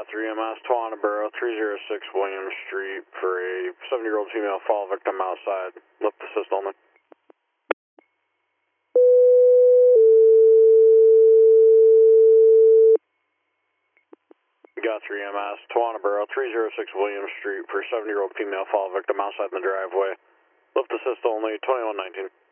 Got 3 EMS, Tawana Borough, 306 William Street for a 70-year-old female fall victim outside. Lift assist only. Got 3 EMS, Tawana Borough, 306 William Street for a 70-year-old female fall victim outside in the driveway. Lift assist only, 2119.